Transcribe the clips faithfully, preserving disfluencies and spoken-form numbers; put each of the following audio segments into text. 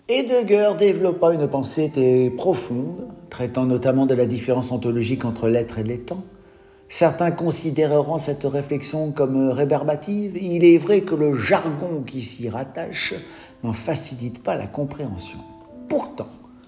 Heidegger développa une pensée profonde, traitant notamment de la différence ontologique entre l'être et l'étant. Certains considéreront cette réflexion comme rébarbative. Il est vrai que le jargon qui s'y rattache n'en facilite pas la compréhension. Pourtant,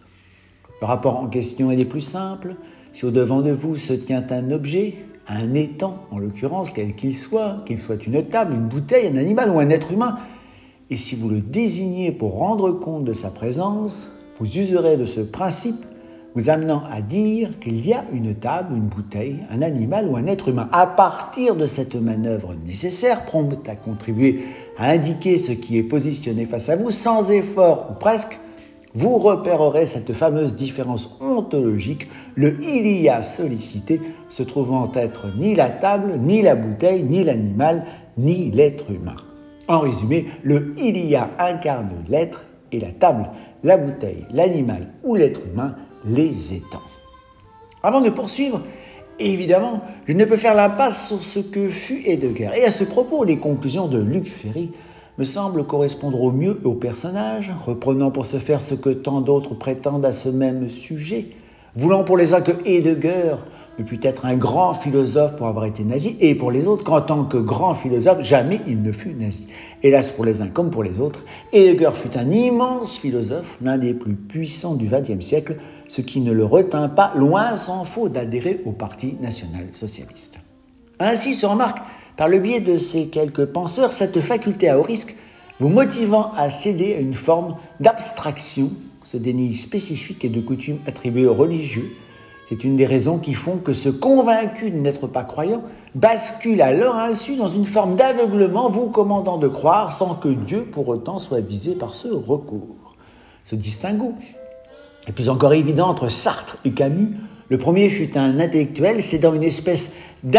le rapport en question est des plus simples. Si au-devant de vous se tient un objet, un étang en l'occurrence, quel qu'il soit, qu'il soit une table, une bouteille, un animal ou un être humain, et si vous le désignez pour rendre compte de sa présence, vous userez de ce principe, vous amenant à dire qu'il y a une table, une bouteille, un animal ou un être humain. À partir de cette manœuvre nécessaire, prompte à contribuer à indiquer ce qui est positionné face à vous, sans effort ou presque, vous repérerez cette fameuse différence ontologique, le « il y a » sollicité, se trouvant être ni la table, ni la bouteille, ni l'animal, ni l'être humain. En résumé, le « il y a » incarne l'être et la table, la bouteille, l'animal ou l'être humain, les étangs. Avant de poursuivre, évidemment, je ne peux faire l'impasse sur ce que fut Heidegger. Et à ce propos, les conclusions de Luc Ferry me semblent correspondre au mieux au personnage, reprenant pour ce faire ce que tant d'autres prétendent à ce même sujet, voulant pour les uns que Heidegger ne put être un grand philosophe pour avoir été nazi, et pour les autres qu'en tant que grand philosophe, jamais il ne fut nazi. Hélas pour les uns comme pour les autres, Heidegger fut un immense philosophe, l'un des plus puissants du vingtième siècle, ce qui ne le retint pas, loin s'en faut, d'adhérer au Parti national-socialiste. Ainsi se remarque, par le biais de ces quelques penseurs, cette faculté à haut risque, vous motivant à céder à une forme d'abstraction, ce déni spécifique et de coutume attribué aux religieux. C'est une des raisons qui font que ce convaincu de n'être pas croyant bascule à leur insu dans une forme d'aveuglement vous commandant de croire sans que Dieu pour autant soit visé par ce recours. Ce distinguo est plus encore évident entre Sartre et Camus. Le premier fut un intellectuel cédant une espèce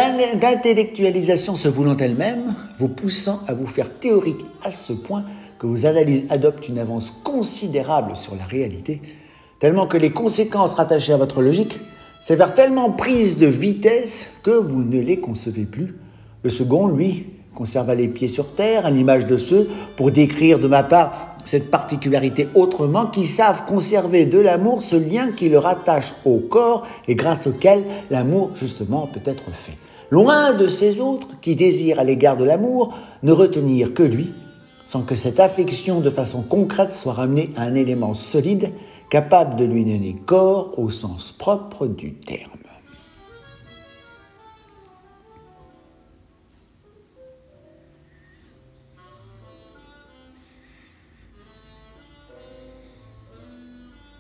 d'intellectualisation se voulant elle-même, vous poussant à vous faire théorique à ce point que vos analyses adoptent une avance considérable sur la réalité, tellement que les conséquences rattachées à votre logique s'avèrent tellement prises de vitesse que vous ne les concevez plus. Le second, lui, conserva les pieds sur terre, à l'image de ceux, pour décrire de ma part cette particularité autrement, qui savent conserver de l'amour ce lien qui le rattache au corps et grâce auquel l'amour, justement, peut être fait. Loin de ces autres qui désirent à l'égard de l'amour ne retenir que lui, sans que cette affection de façon concrète soit ramenée à un élément solide, capable de lui donner corps au sens propre du terme.